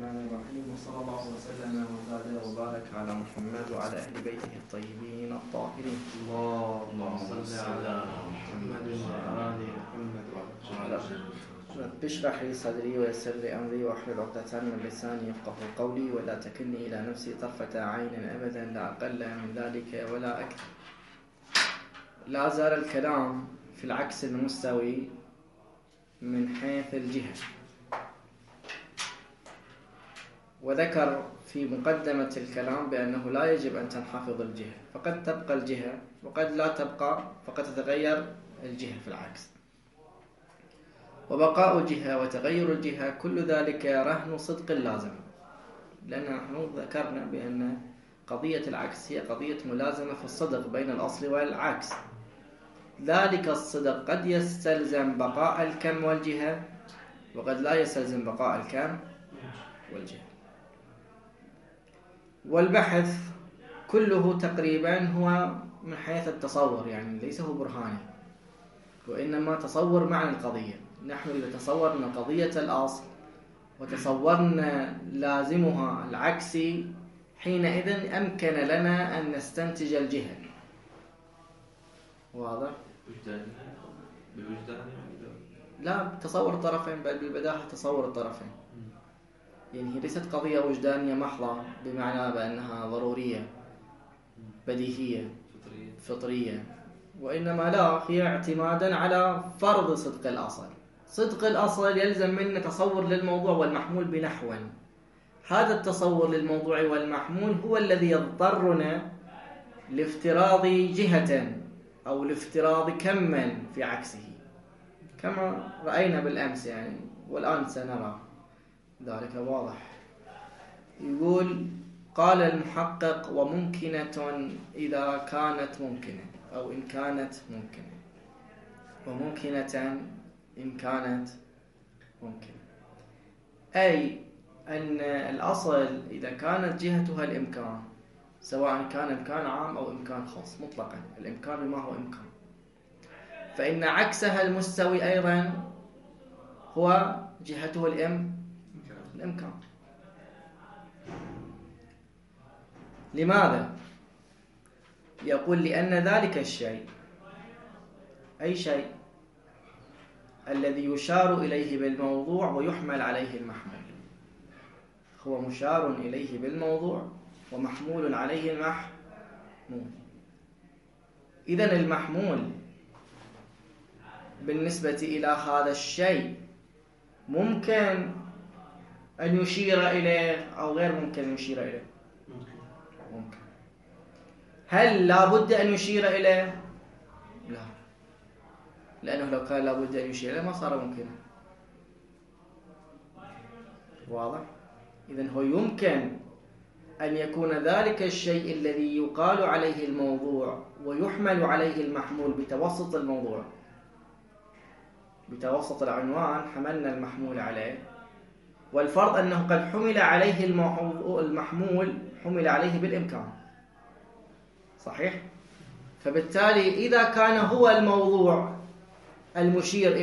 الرحمن الرحيم، وصلى الله وسلم وزاد وبارك على محمد وعلى أهل بيته الطيبين الطاهرين. اللهم صل على محمد وعلى آل محمد وعلى رب اشرح لي صدري ويسر لي أمري واحلل عقدة من لساني يفقهوا قولي، ولا تكلني إلى نفسي طرفة عين أبدا، لا أقل من ذلك ولا أكثر. لا زال الكلام في العكس المستوي من حيث الجهة، وذكر في مقدمة الكلام بأنه لا يجب أن تنحفظ الجهة، فقد تبقى الجهة وقد لا تبقى، فقد تتغير الجهة في العكس. وبقاء الجهة وتغير الجهة كل ذلك رهن صدق لازم، لأن نحن ذكرنا بأن قضية العكس هي قضية ملازمة في الصدق بين الأصل والعكس. ذلك الصدق قد يستلزم بقاء الكم والجهة، وقد لا يستلزم بقاء الكم والجهة. والبحث كله تقريبا هو من حيث التصور، يعني ليس هو برهاني، وإنما تصور معنى القضية. نحن إذا تصورنا قضية الأصل وتصورنا لازمها العكسي، حينئذ أمكن لنا أن نستنتج الجهة. واضح؟ لا تصور الطرفين، بل بالبداهة تصور الطرفين. يعني هي ليست قضية وجدانية محضة بمعنى بأنها ضرورية بديهية فطرية، وإنما لا، هي اعتمادا على فرض صدق الأصل. صدق الأصل يلزم منا تصور للموضوع والمحمول بنحو. هذا التصور للموضوع والمحمول هو الذي يضطرنا لافتراض جهة أو لافتراض كما في عكسه، كما رأينا بالأمس يعني، والآن سنرى ذلك واضح. يقول: قال المحقق: وممكنة إذا كانت ممكنة، أو إن كانت ممكنة، وممكنة إن كانت ممكنة، أي أن الأصل إذا كانت جهتها الإمكان، سواء كان إمكان عام أو إمكان خاص مطلقا، الإمكان بما هو إمكان، فإن عكسها المستوي أيضا هو جهته الإمكان. لماذا؟ يقول: لأن ذلك الشيء، أي شيء الذي يشار إليه بالموضوع ويحمل عليه المحمول، هو مشار إليه بالموضوع ومحمول عليه المحمول. إذن المحمول بالنسبة إلى هذا الشيء ممكن أن يشير إليه أو غير ممكن أن يشير إليه؟ ممكن. هل لابد أن يشير إليه؟ لا، لأنه لو كان لابد أن يشير إليه ما صار ممكنا. واضح؟ إذن هو يمكن أن يكون ذلك الشيء الذي يقال عليه الموضوع ويحمل عليه المحمول بتوسط الموضوع، بتوسط العنوان حملنا المحمول عليه، والفرض أنه قد حمل عليه المحمول حمل عليه بالإمكان، صحيح؟ فبالتالي إذا كان هو الموضوع المشير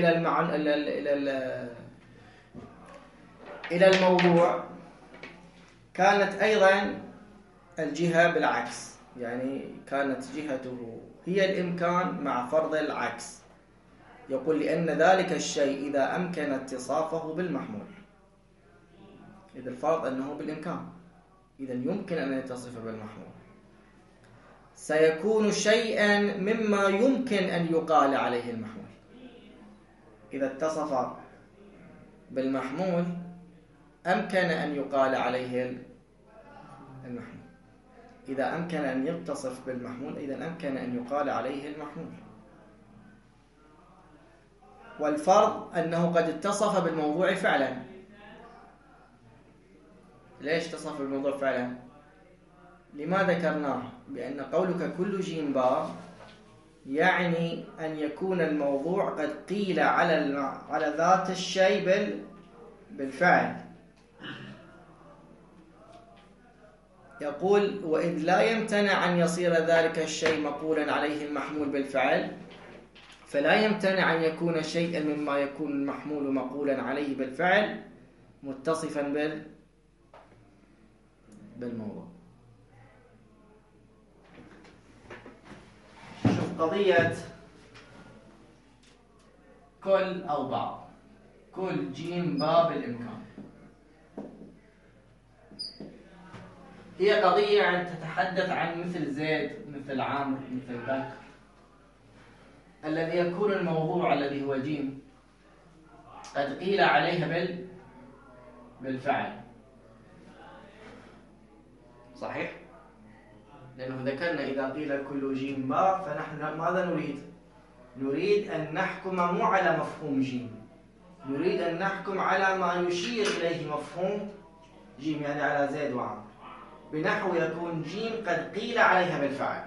إلى الموضوع، كانت أيضا الجهة بالعكس، يعني كانت جهته هي الإمكان مع فرض العكس. يقول: لأن ذلك الشيء إذا أمكن اتصافه بالمحمول، إذا الفرض أنه بالإمكان، إذا يمكن أن يتصف بالمحمول، سيكون شيئا مما يمكن أن يقال عليه المحمول. إذا اتصف بالمحمول أمكن أن يقال عليه المحمول. إذا أمكن أن يتصف بالمحمول، إذا أمكن أن يقال عليه المحمول. والفرض أنه قد اتصف بالموضوع فعلا. ليش اتصف بالموضوع فعلا؟ لما ذكرناه بأن قولك كل جيم باء يعني أن يكون الموضوع قد قيل على ذات الشيء بالفعل. يقول: وإذ لا يمتنع أن يصير ذلك الشيء مقولا عليه المحمول بالفعل، فلا يمتنع أن يكون شيئا مما يكون المحمول مقولا عليه بالفعل متصفا بالموضوع. شوف قضية كل أو بعض، كل جيم باء بالإمكان، هي قضية عن تتحدث عن مثل زيد، مثل عمرو، مثل بكر، الذي يكون الموضوع الذي هو جيم قد قيل عليها بالفعل. صحيح؟ لأنه ذكرنا إذا قيل كل جيم باء فنحن ماذا نريد؟ نريد أن نحكم مو على مفهوم جيم، نريد أن نحكم على ما يشير إليه مفهوم جيم، يعني على زيد وعمرو، بنحو يكون جيم قد قيل عليها بالفعل.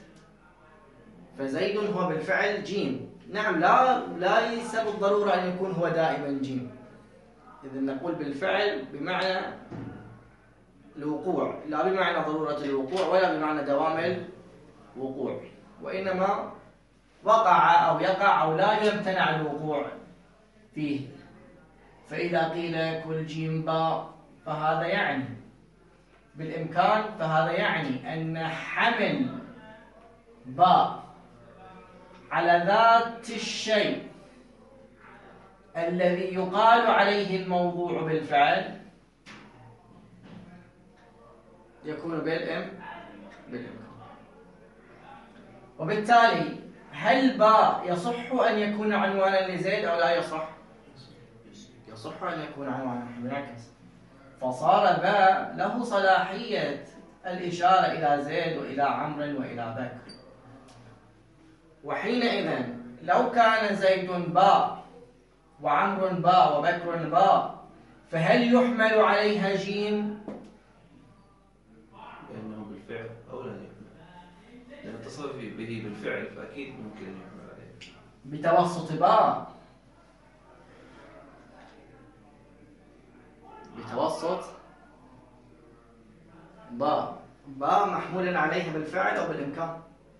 فزيد هو بالفعل جيم، نعم، ليس بالضرورة أن يكون هو دائما جيم. إذا نقول بالفعل بمعنى الوقوع، لا بمعنى ضرورة الوقوع ولا بمعنى دوام الوقوع، وإنما وقع أو يقع أو لا يمتنع الوقوع فيه. فإذا قيل كل جيم باء فهذا يعني بالإمكان، فهذا يعني أن حمل باء على ذات الشيء الذي يقال عليه الموضوع بالفعل يكون بالإمكان. وبالتالي هل باء يصح أن يكون عنوانا لزيد أو لا يصح؟ يصح أن يكون عنوانا، بالعكس، فصار باء له صلاحية الإشارة إلى زيد وإلى عمرو وإلى بكر. وحينئذ لو كان زيد باء وعمرو باء وبكر باء فهل يحمل عليها جيم؟ لأنه بالفعل أو لا يحمل، لأن اتصل به بالفعل فأكيد ممكن أن يحمل عليه بتوسط باء، بتوسط باء محمولا عليها بالفعل أو بالإمكان؟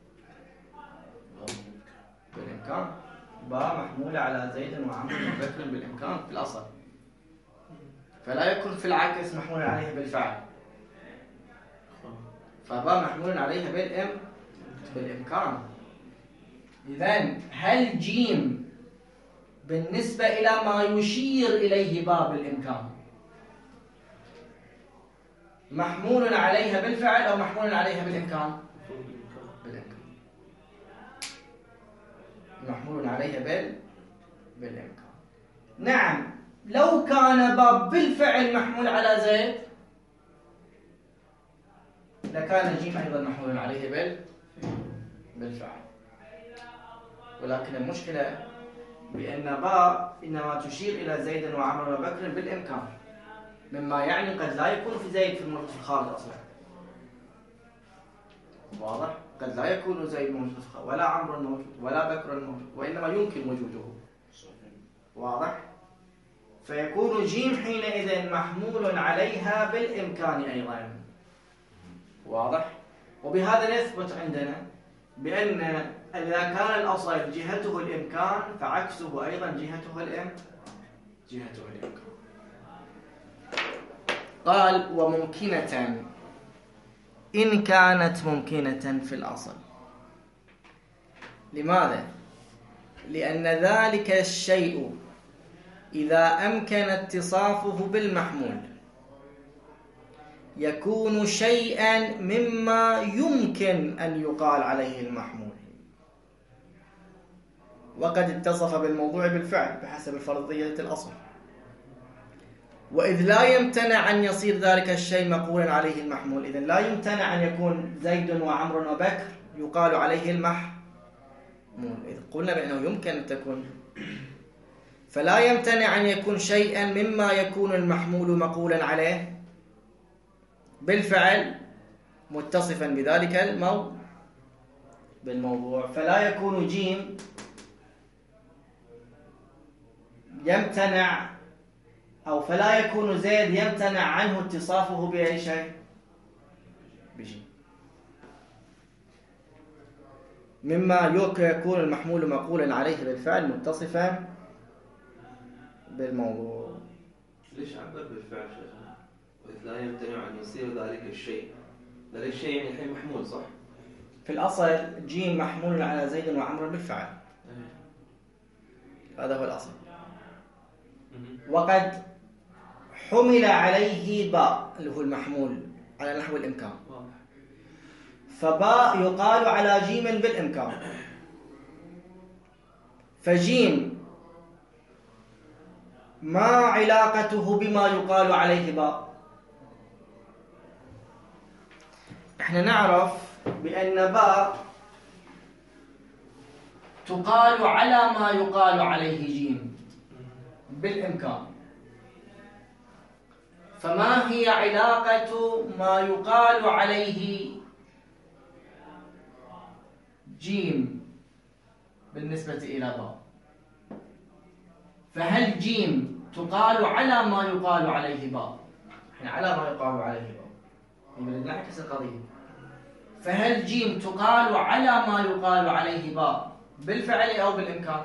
بالإمكان. باء محمولة على زيد وعمرو وبكر بالإمكان في الأصل، فلا يكون في العكس محمول عليها بالفعل، فباء محمول عليها بالإمكان. إذن هل جيم بالنسبة إلى ما يشير إليه باء بالإمكان محمول عليها بالفعل أو محمول عليها بالإمكان؟ بالإمكان، محمول عليها بالإمكان. نعم، لو كان باء بالفعل محمول على زيد لكان جيم أيضا محمول عليه بالفعل، ولكن المشكلة بأن باء إنما تشير إلى زيد وعمرو وبكر بالإمكان، مما يعني قد لا يكون في زيد في الخارج أصلا. واضح؟ قد لا يكون زيد موجود في الخارج، ولا عمرو موجود، ولا بكر موجود، وإنما يمكن وجوده. واضح؟ فيكون جيم حينئذ محمول عليها بالإمكان أيضا. واضح؟ وبهذا نثبت عندنا بأن إذا كان الأصل جهته الإمكان فعكسه أيضا جهته الإمكان. قال وممكنة إن كانت ممكنة في الأصل. لماذا؟ لأن ذلك الشيء إذا أمكن اتصافه بالمحمول يكون شيئا مما يمكن أن يقال عليه المحمول، وقد اتصف بالموضوع بالفعل بحسب فرضية الأصل. وإذ لا يمتنع أن يصير ذلك الشيء مقولا عليه المحمول، إذن لا يمتنع أن يكون زيد وعمر وبكر يقال عليه المحمول، إذ قلنا بأنه يمكن أن تكون، فلا يمتنع أن يكون شيئا مما يكون المحمول مقولا عليه بالفعل متصفا بذلك بالموضوع. فلا يكون جيم يمتنع، أو فلا يكون زيد يمتنع عنه اتصافه بأي شيء بجيم، مما يكون المحمول مقولا عليه بالفعل متصفا بالموضوع. ليش عبر بالفعل شيخنا؟ لا يمتنع أن يصير ذلك الشيء. ذلك الشيء يعني الحين محمول صح؟ في الأصل جيم محمول على زيد وعمر بالفعل، هذا هو الأصل. وقد حمل عليه باء اللي هو المحمول على نحو الإمكان، فباء يقال على جيم بالإمكان، فجيم ما علاقته بما يقال عليه باء؟ احنا نعرف بأن باء تقال على ما يقال عليه جيم بالإمكان، فما هي علاقة ما يقال عليه جيم بالنسبة إلى باء؟ فهل جيم تقال على ما يقال عليه باء؟ احنا على ما يقال عليه باء، يبقى نعكس القضية. فهل جيم تقال على ما يقال عليه باء بالفعل أو بالإمكان؟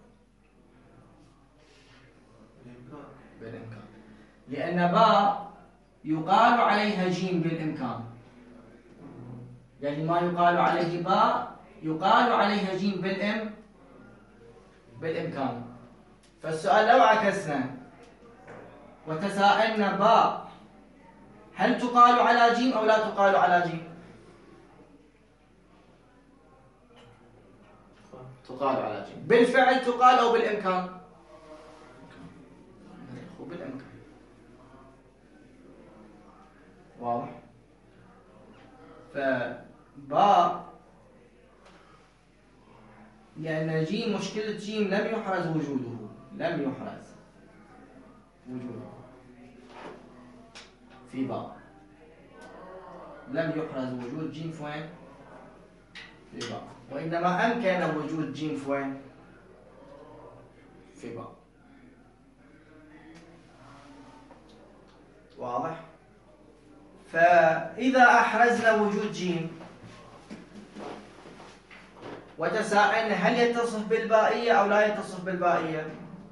بالإمكان، لأن باء يقال عليها جيم بالإمكان، يعني ما يقال عليه باء يقال عليها جيم بالإمكان. فالسؤال لو عكسنا وتساءلنا باء هل تقال على جيم أو لا تقال على جيم؟ تقال على جيم. بالفعل تقال أو بالإمكان؟ بالإمكان. واضح؟ فباء لأن جيم مشكلة جيم لم يحرز وجوده، لم يحرز وجوده في باء، لم يحرز وجود جيم في وين؟ في باء، وإنما أمكن وجود جيم في وين؟ في باء. واضح؟ فإذا أحرزنا وجود جيم وتساءلنا هل يتصف بالبائية أو لا يتصف بالبائية؟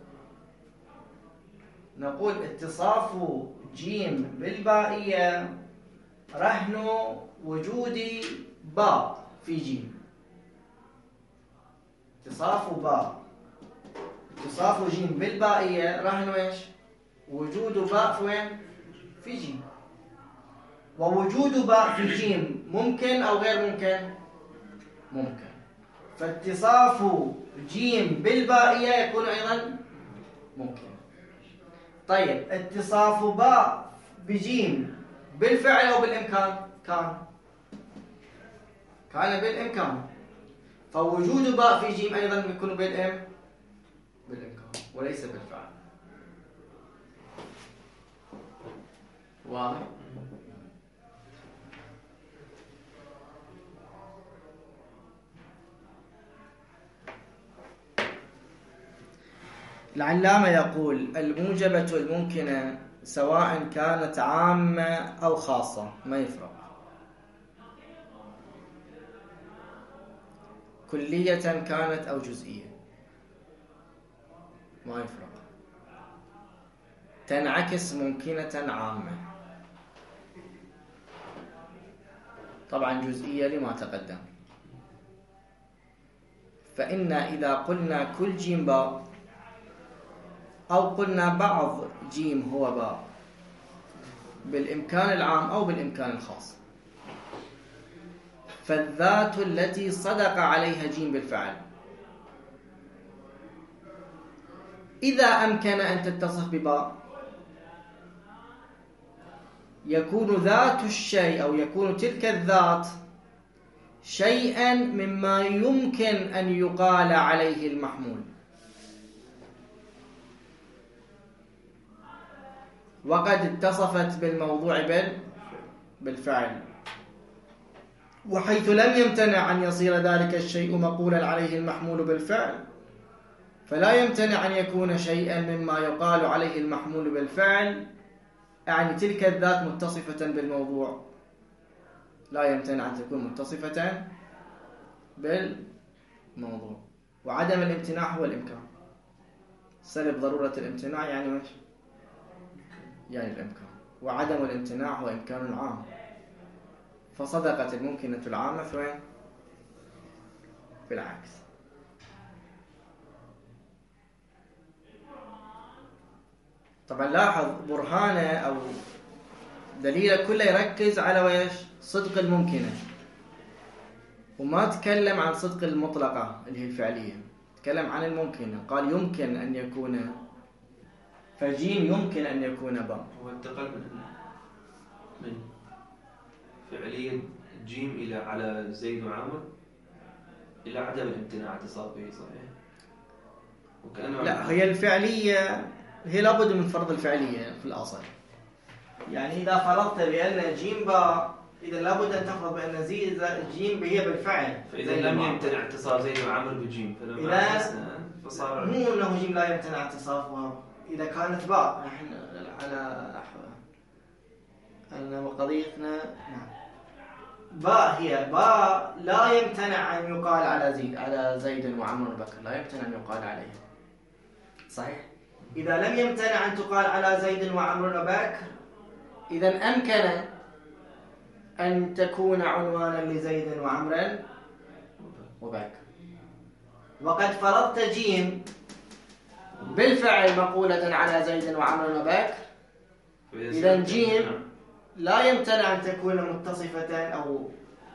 نقول اتصاف جيم بالبائية رهن وجود باء في جيم. اتصاف جيم بالبائية رهن ايش؟ وجود باء في وين؟ في جيم. ووجود باء في جيم ممكن أو غير ممكن؟ ممكن. فاتصاف جيم بالبائية يكون أيضا ممكن. طيب اتصاف باء بجيم بالفعل أو بالإمكان؟ كان بالإمكان، فوجود باء في جيم أيضا يكون بالإمكان وليس بالفعل. واضح؟ العلامة يقول الموجبة الممكنة سواء كانت عامة أو خاصة ما يفرق، كلية كانت أو جزئية ما يفرق، تنعكس ممكنة عامة، طبعا جزئية لما تقدم. فإن إذا قلنا كل جيم باء أو قلنا بعض جيم هو باء بالإمكان العام أو بالإمكان الخاص، فالذات التي صدق عليها جيم بالفعل إذا أمكن أن تتصف بباء يكون ذات الشيء أو يكون تلك الذات شيئا مما يمكن أن يقال عليه المحمول، وقد اتصفت بالموضوع بالفعل، وحيث لم يمتنع أن يصير ذلك الشيء مقولا عليه المحمول بالفعل فلا يمتنع أن يكون شيئا مما يقال عليه المحمول بالفعل، يعني تلك الذات متصفة بالموضوع لا يمتنع أن تكون متصفة بالموضوع. وعدم الامتناع هو الإمكان، سلب ضرورة الامتناع يعني ماشي يعني الإمكان. وعدم الامتناع هو إمكان عام، فصدقت الممكنة العامة في وين؟ في العكس. طبعا لاحظ برهانه أو دليله كله يركز على ويش؟ صدق الممكنة، وما تكلم عن صدق المطلقة اللي هي الفعلية، تكلم عن الممكنة. قال يمكن أن يكون، فجيم يمكن أن يكون باء. هو انتقل من فعلية جيم إلى على زيد وعمر إلى عدم الامتناع اتصال به، صحيح؟ وكأنه لا، هي الفعلية هي لابد من فرض الفعلية في الأصل. يعني إذا فرضت بأن جيم باء، إذا لابد أن تفرض بأن جيم هي بالفعل. فإذا لم يمتنع اتصال زيد وعمر بجيم إذا فصار مو أنه جيم لا يمتنع اتصافها، إذا كانت باء نحن على أن قضيتنا نعم باء، هي باء لا يمتنع أن يقال على زيد وعمر وبكر، لا يمتنع أن يقال عليه، صحيح؟ إذا لم يمتنع أن تقال على زيد وعمر وبكر، إذا أمكن أن تكون عنوانا لزيد وعمر وبكر. وقد فرضت جيم بالفعل مقولة على زيد وعمر وبكر، إذا جيم لا يمتنع أن تكون متصفة أو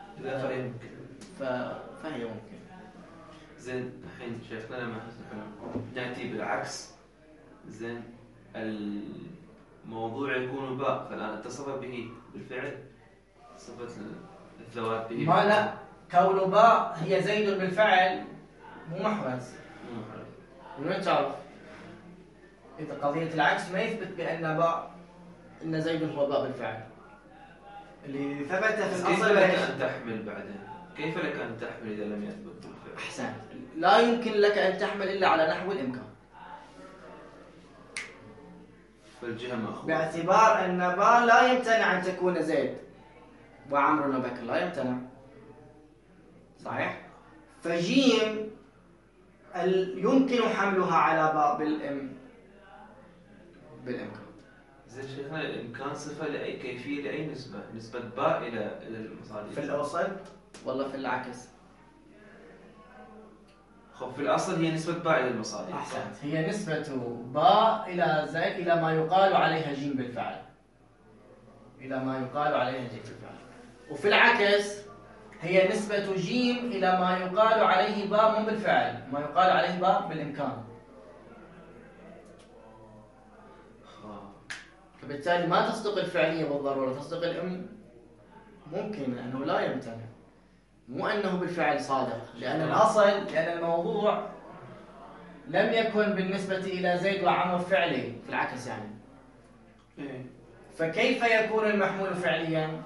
فهي ممكن. زين الحين شيخنا لما نأتي بالعكس، زين الموضوع يكون باء، فالآن اتصف به بالفعل صفة الذوات به، ما لا، كون باء هي زيد بالفعل مو محرز. من وين تعرف؟ إذا قضية العكس ما يثبت بأن باء إن زيد هو باء بالفعل اللي ثبت في الأصل. كيف لك أن تحمل بعدين؟ كيف لك أن تحمل إذا لم يثبت بالفعل؟ أحسن، لا يمكن لك أن تحمل إلا على نحو الإمكان، فالجهة مأخوذة باعتبار أن باء لا يمتنع أن تكون زيد وعمر وبكر، لا يمتنع، صحيح؟ فجيم يمكن حملها على باء بالإمكان. زين شيخنا الإمكان صفة لأي كيفية لأي نسبة؟ نسبة باء إلى المصادر في الأصل ولا في العكس؟ خب في الأصل هي نسبة باء إلى المصادر. أحسنت، هي نسبة باء إلى زيد إلى ما يقال عليها جيم بالفعل، إلى ما يقال عليها جيم بالفعل. وفي العكس هي نسبة جيم إلى ما يقال عليه باء مو بالفعل، ما يقال عليه باء بالإمكان. فبالتالي ما تصدق الفعلية بالضرورة، تصدق ممكن أنه لا يمتنع، مو أنه بالفعل صادق، لأن الأصل، لأن الموضوع لم يكن بالنسبة إلى زيد وعمر فعلي في العكس يعني. فكيف يكون المحمول فعليا؟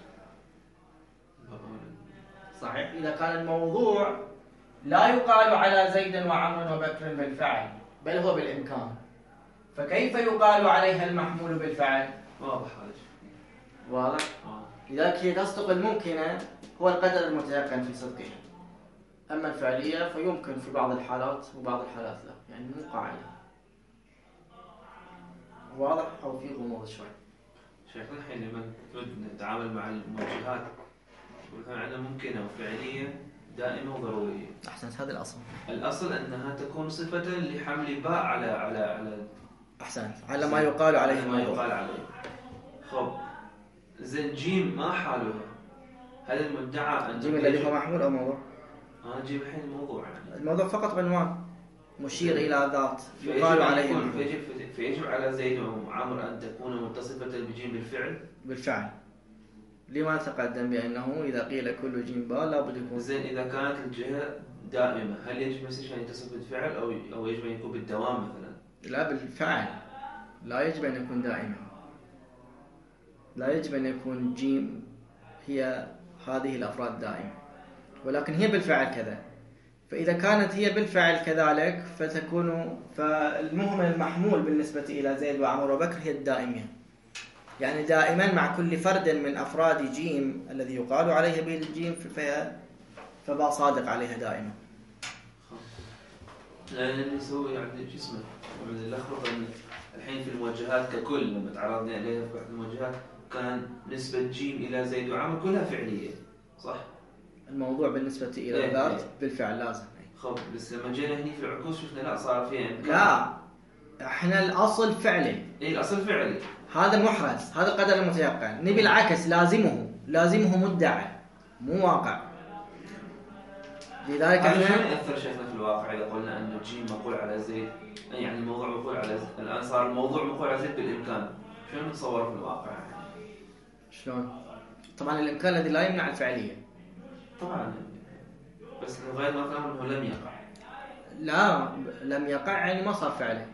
صحيح، إذا كان الموضوع لا يقال على زيد وعمر وبكر بالفعل بل هو بالإمكان، فكيف يقال عليها المحمول بالفعل؟ واضح هذا. واضح؟ لذلك هي تصدق الممكنة هو القدر المتيقن في صدقها، أما الفعلية فيمكن في بعض الحالات وبعض الحالات لا، يعني مو قاعدة. واضح أو في غموض شوي؟ شيخنا الحين لما نتعامل مع الموجهات مثلا عندنا ممكنة وفعلية دائمة وضرورية. أحسنت، هذا الأصل. الأصل أنها تكون صفة لحمل باء على أحسنت، على ما يقال عليه. ما يقال عليه. خب زين جيم ما حالها؟ هل المدعى أن جيم الذي هو محمول أو موضوع؟ جيم الحين الموضوع يعني. الموضوع فقط عنوان مشير إلى ذات يقال عليه. فيجب على زيد وعمر أن تكون متصفة بجيم بالفعل. لما تقدم بأنه إذا قيل كل جيم باء لابد يكون. زين إذا كانت الجهة دائمة هل يجب مثلا أن يتصف بالفعل أو يجب أن يكون بالدوام مثلا؟ لا، بالفعل، لا يجب أن يكون دائما، لا يجب أن يكون جيم هي هذه الأفراد دائما، ولكن هي بالفعل كذا. فإذا كانت هي بالفعل كذلك فالمهم المحمول بالنسبة إلى زيد وعمر وبكر هي الدائمية، يعني دائما مع كل فرد من أفراد جيم الذي يقال عليه به الجيم فباء صادق عليها دائما. لأن يسوي يعني جسمه من اللخبطة الحين في الموجهات ككل لما تعرضنا إليها في بعض الموجهات كان نسبة جيم إلى زيد وعمر كلها فعلية، صح؟ الموضوع بالنسبة إلى الذات بالفعل لازم. خب بس لما جينا هني في العكوس شفنا لا صار فيها إمكان. لا احنا الأصل فعلي. الأصل فعلي. هذا محرز، هذا القدر المتيقن. نبي العكس، لازمه مدعي مو واقع. لذلك هذا شلون يأثر شيخنا في الواقع إذا قلنا أن الجيم مقول على زيد، يعني الموضوع مقول على زيد، الآن صار الموضوع مقول على زيد بالإمكان، شلون نتصوره في الواقع؟ شلون؟ طبعا الإمكان الذي لا يمنع الفعلية. طبعا بس لغاية ما فهم أنه لم يقع. لا لم يقع يعني ما صار فعلي.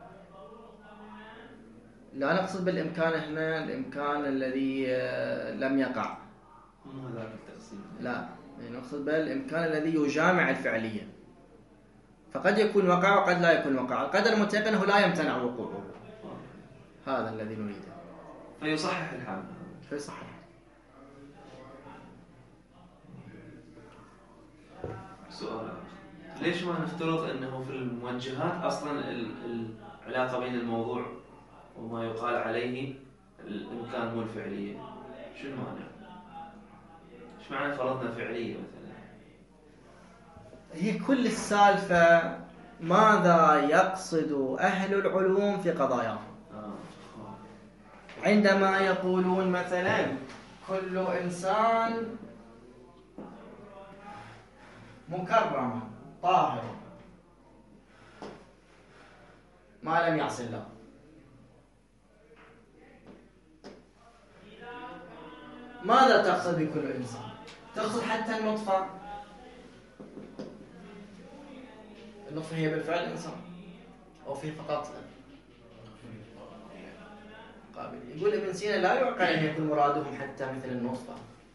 لا نقصد بالإمكان هنا الإمكان الذي لم يقع. مو هذاك التقسيم. لا يعني نقصد بالإمكان الذي يجامع الفعلية. فقد يكون وقع وقد لا يكون وقع. القدر المتيقن هو لا يمتنع وقوعه. هذا الذي نريده. فيصحح الحال. فيصحح. سؤال، ليش ما نفترض أنه في الموجهات أصلا العلاقة بين الموضوع وما يقال عليه الإمكان مو الفعلية؟ شو المعنى؟ ايش معنى فرضنا فعلية مثلا؟ هي كل السالفة ماذا يقصد أهل العلوم في قضاياهم. عندما يقولون مثلا كل إنسان مكرم طاهر ما لم يعص الله، ماذا تقصد بكل إنسان؟ تقصد حتى النطفة؟ النطفة هي بالفعل إنسان أو فيه فقط قابل. يقول ابن سينا لا يعقل أن يكون مرادهم حتى مثل النطفة.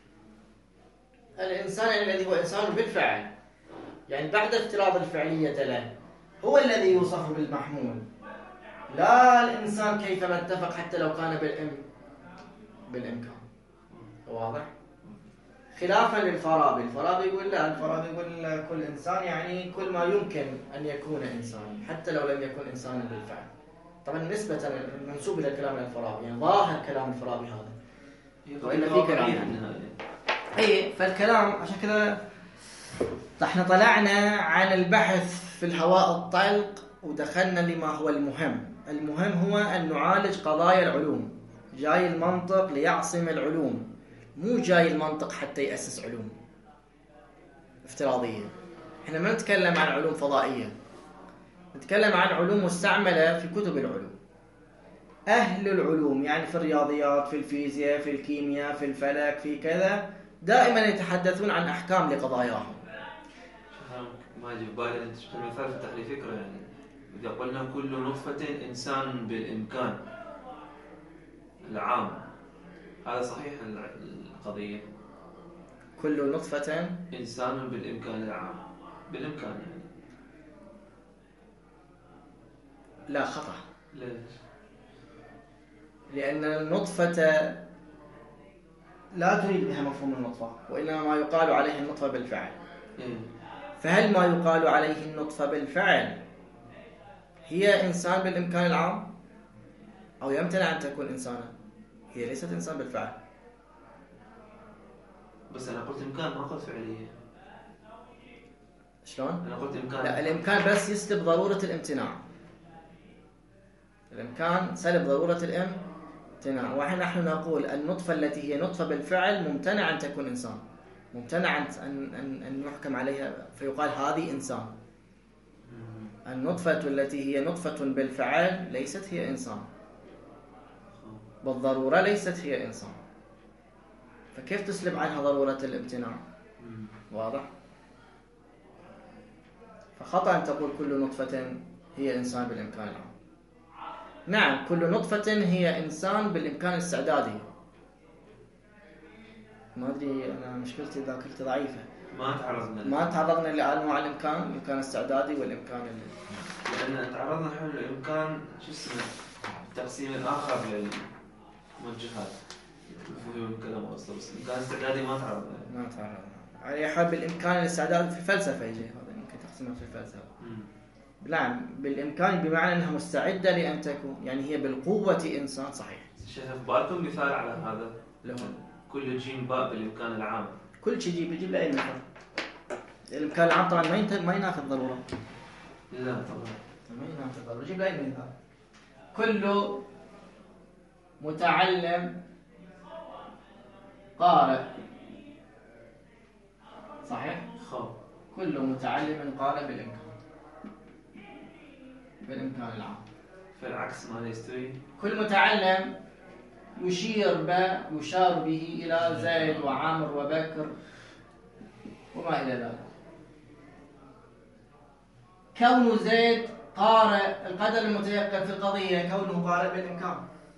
الإنسان الذي هو إنسان بالفعل، يعني بعد افتراض الفعلية له، هو الذي يوصف بالمحمول، لا الإنسان كيفما اتفق حتى لو كان بالإمكان. واضح؟ خلافا للفارابي. الفارابي يقول لا، الفارابي يقول كل إنسان يعني كل ما يمكن أن يكون إنسان حتى لو لم يكن إنسانا بالفعل. طبعا نسبة منسوب إلى كلام الفارابي، يعني ظاهر كلام الفارابي هذا، وإلا في كلام أي. فالكلام عشان كذا احنا طلعنا عن البحث في الهواء الطلق ودخلنا لما هو المهم. المهم هو أن نعالج قضايا العلوم. جاي المنطق ليعصم العلوم، مو جاي المنطق حتى يأسس علوم افتراضية. احنا ما نتكلم عن علوم فضائية، نتكلم عن علوم مستعملة في كتب العلوم. أهل العلوم يعني في الرياضيات، في الفيزياء، في الكيمياء، في الفلك، في كذا، دائما يتحدثون عن أحكام لقضاياهم. ما يجي بالي أنت شفت المثال فتح لي فكرة. يعني إذا قلنا كل نطفة إنسان بالإمكان العام، هذا صحيح القضية؟ كل نطفة إنسان بالإمكان العام، بالإمكان يعني. لا، خطأ. ليش؟ لأن النطفة لا تريد بها مفهوم النطفة، وإنما ما يقال عليه النطفة بالفعل. فهل ما يقال عليه النطفة بالفعل هي إنسان بالإمكان العام أو يمتنع أن تكون إنسانا؟ هي ليست إنسان بالفعل. بس أنا قلت إمكان ما قلت فعلية. شلون؟ أنا قلت إمكان. لا، الإمكان بس يسلب ضرورة الامتناع. الإمكان سلب ضرورة الامتناع، ونحن نقول النطفة التي هي نطفة بالفعل ممتنع أن تكون إنسان، ممتنع أن نحكم عليها فيقال هذه إنسان. النطفة التي هي نطفة بالفعل ليست هي إنسان بالضرورة، ليست هي إنسان. فكيف تسلب عنها ضرورة الامتناع؟ واضح؟ فخطأ أن تقول كل نطفة هي إنسان بالإمكان العام. نعم، كل نطفة هي إنسان بالإمكان الاستعدادي. ما أدري، أنا مشكلتي ذاكرتي ضعيفة. ما تعرضنا لأنواع الإمكان الاستعدادي والإمكان لأن تعرضنا نحن للإمكان شو اسمه التقسيم الآخر للموجهات مفهوم الكلام أصلا، بس الإمكان الاستعدادي ما تعرضنا. يعني يحب الإمكان الاستعدادي في الفلسفة يجي هذا، يمكن تقسيمه في الفلسفة. نعم بالإمكان بمعنى أنها مستعدة لأن تكون، يعني هي بالقوة إنسان. صحيح. شيخ بالكم مثال على هذا؟ له كل جيم باء بالإمكان العام. كل شيء يجيب له أي مثال. الإمكان العام طبعا ما ينافذ ضرورة. لا طبعا ما ينافذ ضرورة. يجيب له أي مثال. كل متعلم قارئ. صحيح؟ كل متعلم قارئ بالإمكان العام. فالعكس ما يستوي. كل متعلم يشار به إلى زيد وعامر وبكر وما إلى ذلك. كون زيد قارئ، القدر المتيقن في القضية كونه قارئ بالإمكان.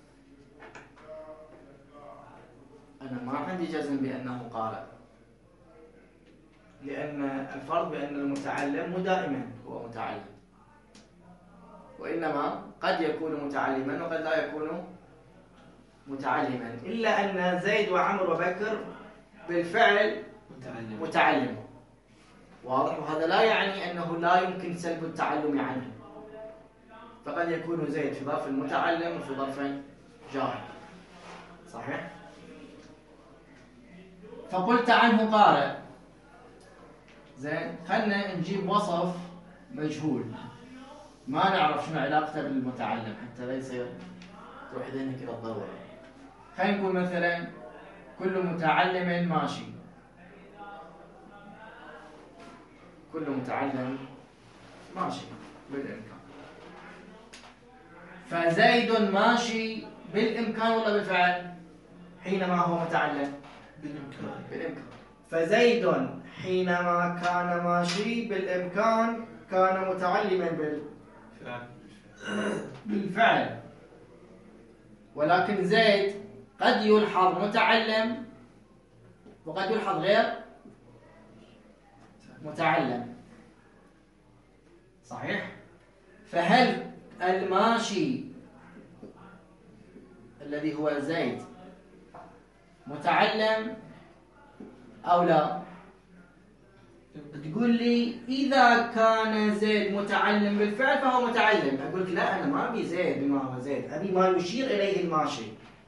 أنا ما عندي جزم بأنه قارئ، لأن الفرض بأن المتعلم مو دائما هو متعلم، وإنما قد يكون متعلما وقد لا يكون متعلما، إلا أن زيد وعمر وبكر بالفعل متعلم. واضح؟ وهذا لا يعني أنه لا يمكن سلب التعلم عنه، فقد يكون زيد في ظرف المتعلم وفي ظرف جاهل. صحيح؟ فقلت عنه قارئ. زين، خلنا نجيب وصف مجهول ما نعرف شنو علاقته بالمتعلم حتى لا يصير تروح ذهنك إلى الضرورة. خلينا نقول مثلا كل متعلم ماشي. كل متعلم ماشي بالإمكان. فزيد ماشي بالإمكان ولا بالفعل؟ حينما هو متعلم بالإمكان. فزيد حينما كان ماشي بالإمكان كان متعلما بالفعل. ولكن زيد قد يلحظ متعلم وقد يلحظ غير متعلم. صحيح؟ فهل الماشي الذي هو زيد متعلم أو لا؟ تقول لي إذا كان زيد متعلم بالفعل فهو متعلم. أقول لك لا، أنا ما أبي زيد بما هو زيد، أبي ما يشير إليه الماشي.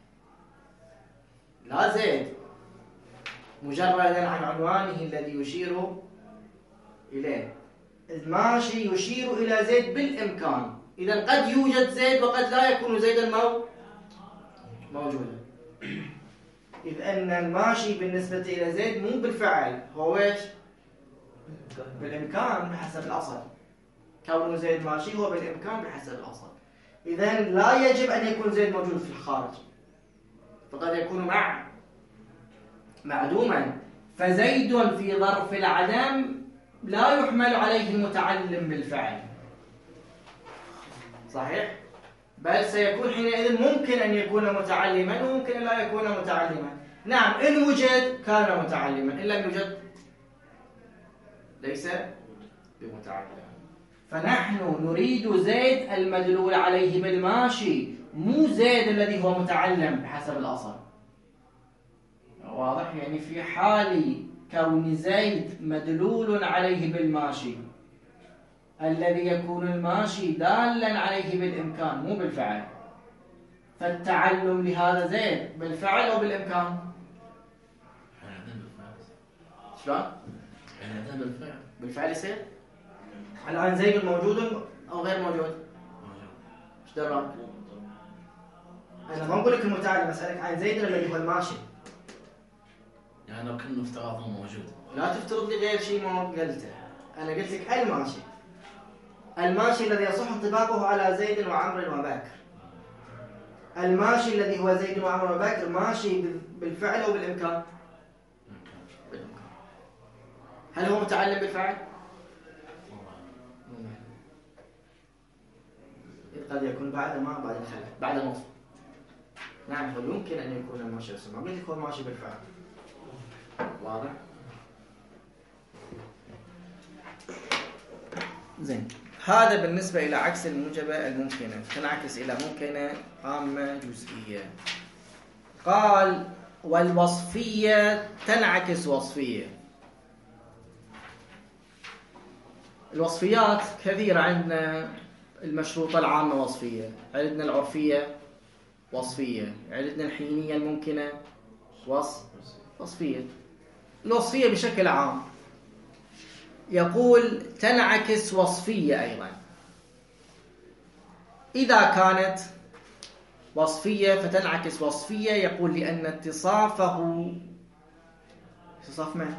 لا زيد مجردا عن عنوانه الذي يشير إليه. الماشي يشير إلى زيد بالإمكان. إذا قد يوجد زيد وقد لا يكون زيدا موجودا. إذ أن الماشي بالنسبة إلى زيد مو بالفعل، هو إيش؟ بالإمكان بحسب الأصل. كون زيد ماشي هو بالإمكان بحسب الأصل. إذا لا يجب أن يكون زيد موجود في الخارج، فقد يكون معدوما. فزيد في ظرف العدم لا يحمل عليه المتعلم بالفعل. صحيح؟ بل سيكون حينئذ ممكن أن يكون متعلما وممكن أن لا يكون متعلما. نعم، إن وجد كان متعلما، إن لم يوجد ليس بمتعلم. فنحن نريد زيد المدلول عليه بالماشي، مو زيد الذي هو متعلم بحسب الأصل. واضح؟ يعني في حال كون زيد مدلول عليه بالماشي الذي يكون الماشي دالا عليه بالإمكان مو بالفعل، فالتعلم لهذا زيد بالفعل أو بالإمكان؟ شلون؟ بالفعل يصير؟ الآن زيد موجود أو غير موجود؟ ايش دراك؟ أنا ما أقول لك المتعلم، أسألك عن زيد الذي هو الماشي. يعني لو كنا افتراضه موجود لا تفترض لي غير شيء ما قلته. أنا قلت لك الماشي، الماشي الذي يصح انطباقه على زيد وعمر وبكر. الماشي الذي هو زيد وعمر وبكر ماشي بالفعل أو بالإمكان؟ بالإمكان. هل هو متعلم بالفعل؟ قد يكون بعد الخلف، بعد النصب. نعم، هو يمكن أن يكون ماشي، بس ما قلت لك هو ماشي بالفعل. واضح؟ زين، هذا بالنسبة إلى عكس الموجبة الممكنة، تنعكس إلى ممكنة عامة جزئية. قال والوصفية تنعكس وصفية. الوصفيات كثيرة عندنا. المشروطة العامة وصفية، عندنا العرفية وصفية، عندنا الحينية الممكنة وصفية. الوصفية بشكل عام يقول تنعكس وصفية أيضا. إذا كانت وصفية فتنعكس وصفية، يقول لأن اتصافه اتصاف من؟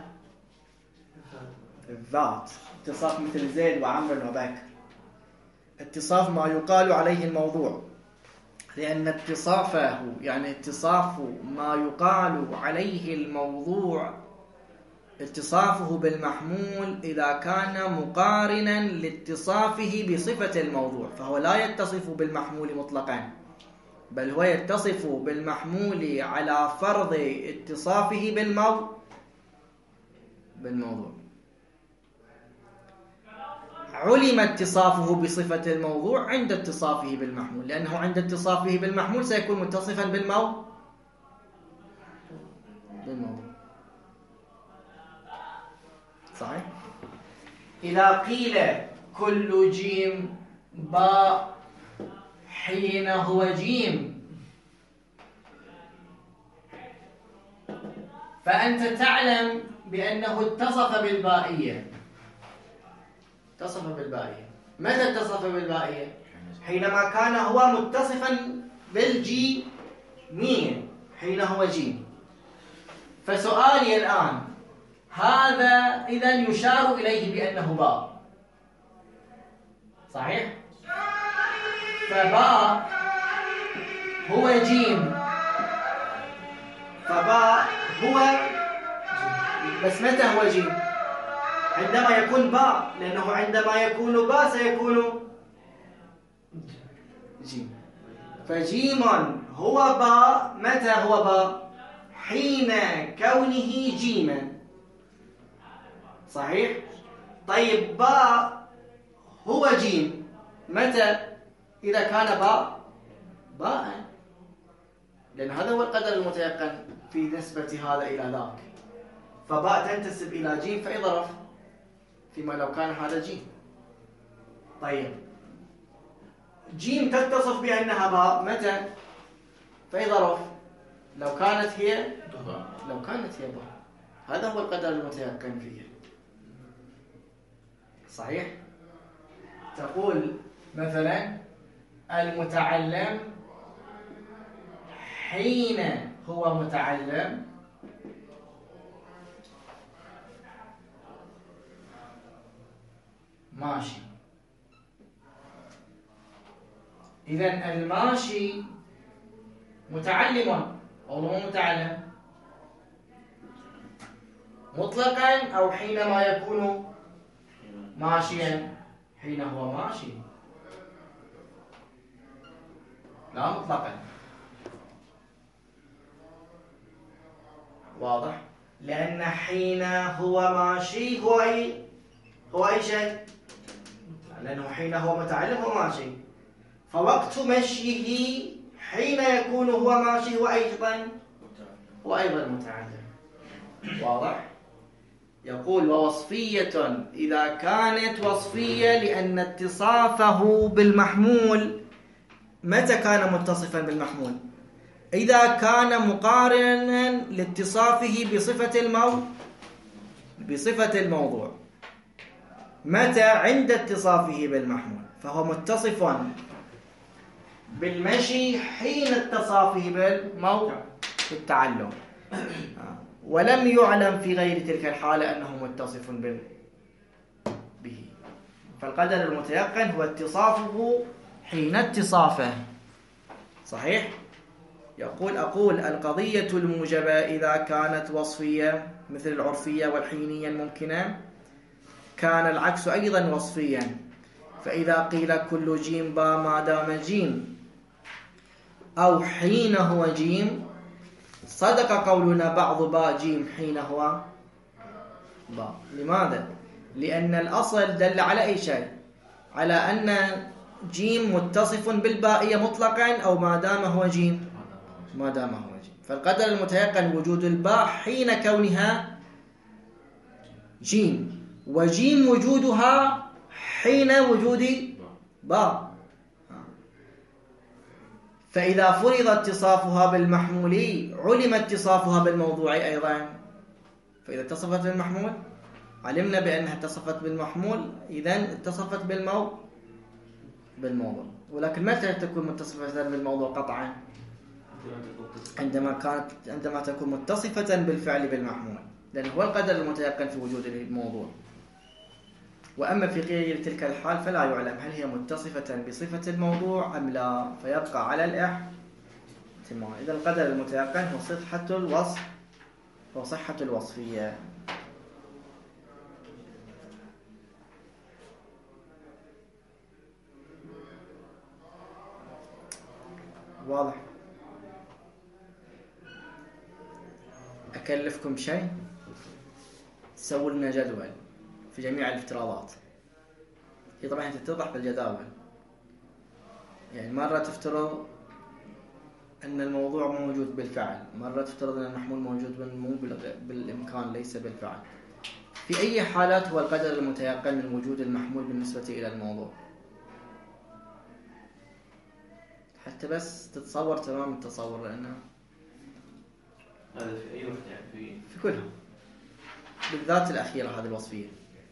الذات، اتصاف مثل زيد وعمر وبكر، اتصاف ما يقال عليه الموضوع. لأن اتصافه يعني اتصاف ما يقال عليه الموضوع، اتصافه بالمحمول إذا كان مقارنا لاتصافه بصفة الموضوع، فهو لا يتصف بالمحمول مطلقا، بل هو يتصف بالمحمول على فرض اتصافه بالموضوع. علم اتصافه بصفة الموضوع عند اتصافه بالمحمول، لأنه عند اتصافه بالمحمول سيكون متصفا بالموضوع. صحيح؟ إذا قيل كل جيم باء حين هو جيم، فأنت تعلم بأنه اتصف بالبائية. اتصف بالبائية. متى اتصف بالبائية؟ حينما كان هو متصفا بالجيمين حين هو جيم. فسؤالي الآن، هذا إذن يشار إليه بأنه باء، صحيح؟ فباء هو جيم، فباء هو، بس متى هو جيم؟ عندما يكون باء، لأنه عندما يكون باء سيكون جيم. فجيم هو باء. متى هو باء؟ حين كونه جيما، صحيح؟ طيب باء هو جيم متى؟ إذا كان باء، لأن هذا هو القدر المتيقن في نسبة هذا إلى ذاك. فباء تنتسب إلى جيم فأي ظرف فيما لو كان هذا جيم. طيب جيم تتصف بأنها باء متى؟ فأي ظرف لو كانت هي باء. هذا هو القدر المتيقن فيه، صحيح؟ تقول مثلا المتعلم حين هو متعلم ماشي. إذن الماشي متعلم أو مو متعلم مطلقا، أو حينما يكون ماشيا حين هو ماشي؟ لا مطلقا. واضح؟ لأن حين هو ماشي هو أي شيء، لأنه حين هو متعلم هو ماشي، فوقت مشيه حين يكون هو ماشي هو أيضا متعلم. واضح؟ يقول ووصفية إذا كانت وصفية لأن اتصافه بالمحمول. متى كان متصفا بالمحمول؟ إذا كان مقارنا لاتصافه بصفة الموضوع. متى؟ عند اتصافه بالمحمول، فهو متصف بالمشي حين اتصافه بالموضوع في التعلم، ولم يعلم في غير تلك الحالة أنه متصف به. فالقدر المتيقن هو اتصافه حين اتصافه، صحيح؟ أقول القضية الموجبة إذا كانت وصفية مثل العرفية والحينية الممكنة، كان العكس أيضا وصفيا. فإذا قيل كل جيم باء ما دام جيم أو حين هو جيم، صدق قولنا بعض باء جيم حين هو باء. لماذا؟ لأن الأصل دل على أي شيء؟ على أن جيم متصف بالبائية مطلقا أو ما دام هو جيم. فالقدر المتيقن وجود الباء حين كونها جيم، وجيم وجودها حين وجود باء. فإذا فرض اتصافها بالمحمول علم اتصافها بالموضوع أيضا. فإذا اتصفت بالمحمول علمنا بأنها اتصفت بالمحمول، إذن اتصفت بالموضوع. ولكن متى تكون متصفة بالموضوع قطعا؟ عندما تكون متصفة بالفعل بالمحمول، لأنه هو القدر المتيقن في وجود الموضوع. وأما في غير تلك الحال فلا يعلم هل هي متصفة بصفة الموضوع أم لا، فيبقى على الاحتمال. إذا القدر المتيقن هو صحة الوصف وصحة الوصفية. واضح؟ أكلفكم شيء، سووا لنا جدول في جميع الافتراضات. هي طبعا تتضح بالجداول. يعني مرة تفترض أن الموضوع موجود بالفعل، مرة تفترض أن المحمول موجود بالإمكان ليس بالفعل. في أي حالات هو القدر المتيقن من وجود المحمول بالنسبة إلى الموضوع؟ حتى بس تتصور تمام التصور، لأنه هذا في أي وقت يعني في كلها، بالذات الأخيرة هذه الوصفية.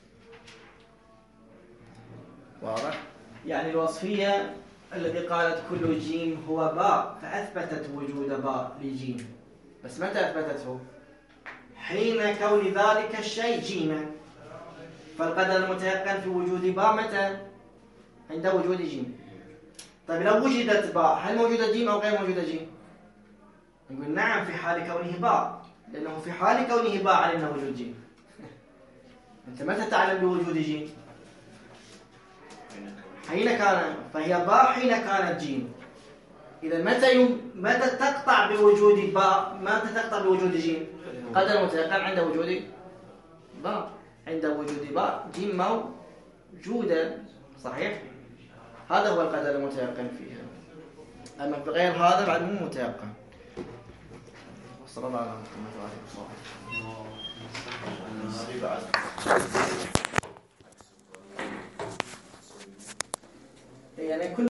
واضح؟ يعني الوصفية الذي قالت كل جيم هو باء، فأثبتت وجود باء لجيم. بس متى أثبتته؟ حين كون ذلك الشيء جيما. فالقدر المتيقن في وجود باء متى؟ عند وجود جيم. طيب لو وجدت باء، هل موجودة جيم أو غير موجودة جيم؟ نقول نعم في حال كونه باء، لأنه في حال كونه باء علمنا وجود جيم. أنت متى تعلم بوجود جيم؟ حين كان، فهي باء حين كانت جيم. إذا متى تقطع بوجود باء؟ متى تقطع بوجود جيم؟ قدر متيقن عند وجود باء. عند وجود باء جيم موجودة، صحيح؟ هذا هو القدر المتيقن فيها. أما بغير هذا بعد مو متيقن. وصلى الله على محمد وعلى آله وصحبه.